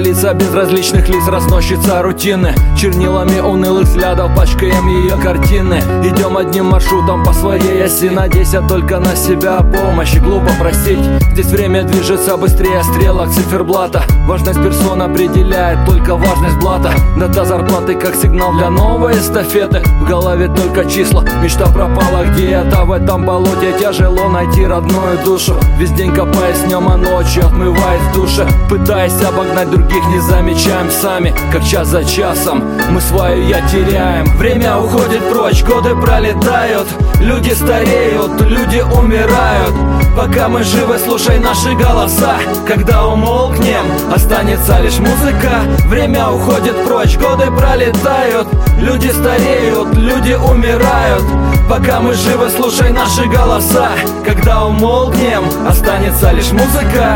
Столица безразличных лиц, разносчица рутины. Чернилами унылых взглядов пачкаем ее картины. Идем одним маршрутом по своей оси, надейся только на себя о помощи. Глупо просить, здесь время движется быстрее стрелок циферблата. Важность персон определяет только важность блата. Дата зарплаты как сигнал для новой эстафеты. В голове только числа, мечта пропала, где это? В этом болоте тяжело найти родную душу. Весь день копаясь днем, а ночью отмываясь в душе. Пытаясь обогнать других, не замечаем сами, как час за часом мы свое я теряем. Время уходит прочь, годы пролетают. Люди стареют, люди умирают. Пока мы живы, слушай наши голоса. Когда умолкнем, останется лишь музыка. Время уходит прочь, годы пролетают. Люди стареют, люди умирают. Пока мы живы, слушай наши голоса. Когда умолкнем, останется лишь музыка.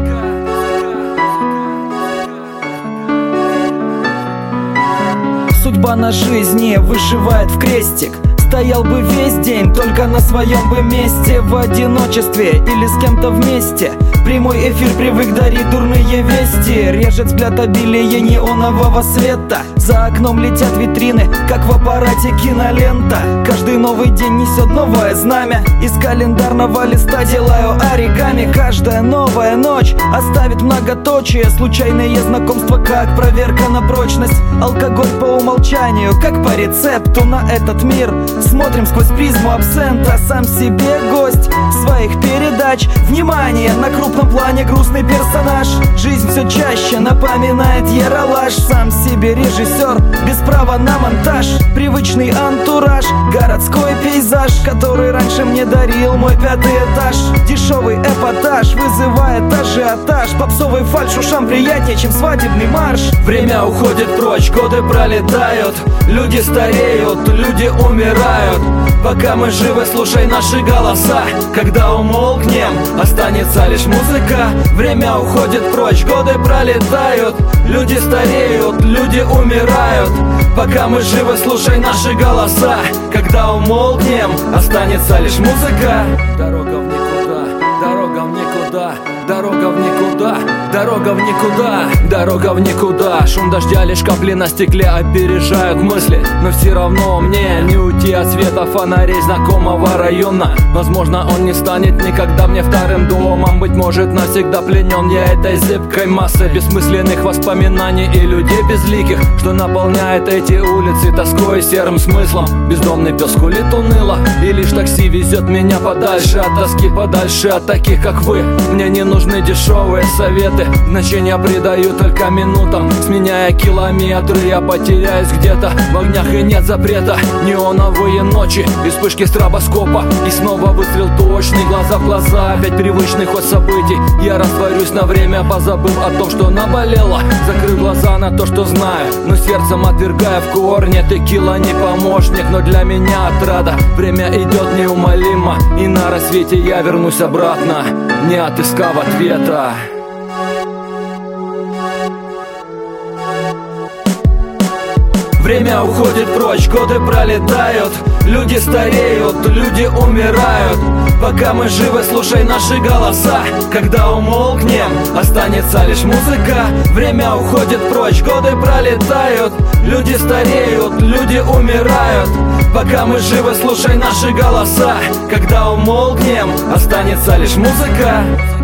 Судьба на жизни вышивает в крестик. Стоял бы весь день только на своем бы месте, в одиночестве или с кем-то вместе. Прямой эфир привык дарить дурные вести. Режет взгляд обилие неонового света. За окном летят витрины, как в аппарате кинолента. Каждый новый день несет новое знамя. Из календарного листа делаю оригами. Каждая новая ночь оставит многоточие. Случайные знакомства, как проверка на прочность. Алкоголь по умолчанию, как по рецепту на этот мир. Смотрим сквозь призму абсента. Сам себе гость своих передач. Внимание, на крупном плане грустный персонаж. Жизнь все чаще напоминает ералаш. Сам себе режиссер, без права на монтаж. Привычный антураж, городской пейзаж, который раньше мне дарил мой 5-й этаж. Дешевый эпатаж вызывает ажиотаж. Попсовый фальшь ушам приятнее, чем свадебный марш. Время уходит прочь, годы пролетают. Люди стареют, люди умирают. Пока мы живы, слушай наши голоса. Когда умолкнем, останется лишь музыка. Время уходит прочь, годы пролетают. Люди стареют, люди умирают. Пока мы живы, слушай наши голоса. Когда умолкнем, останется лишь музыка. Дорога в никуда, дорога в никуда, дорога в никуда, дорога в никуда, дорога в никуда. Шум дождя, лишь капли на стекле опережают мысли. Но все равно мне не уйти от света фонарей знакомого района. Возможно, он не станет никогда мне вторым домом. Быть может, навсегда пленен я этой зыбкой массой бессмысленных воспоминаний и людей безликих, что наполняет эти улицы тоской и серым смыслом. Бездомный пес скулит уныло, и лишь такси везет меня подальше от тоски, подальше от таких, как вы. Мне не нужны дешевые советы, значения придаю только минутам. Сменяя километры, я потеряюсь где-то в огнях, и нет запрета. Неоновые ночи и вспышки стробоскопа, и снова выстрел точный, глаза в глаза. Опять привычный ход событий. Я растворюсь на время, позабыв о том, что наболело. Закрыв глаза на то, что знаю, но сердцем отвергая в корне. Текила не помощник, но для меня отрада. Время идет неумолимо, и на рассвете я вернусь обратно, не отыскав ответа. Время уходит прочь, годы пролетают. Люди стареют, люди умирают. Пока мы живы, слушай наши голоса. Когда умолкнем, останется лишь музыка. Время уходит прочь, годы пролетают. Люди стареют, люди умирают. Пока мы живы, слушай наши голоса. Когда умолкнем, останется лишь музыка.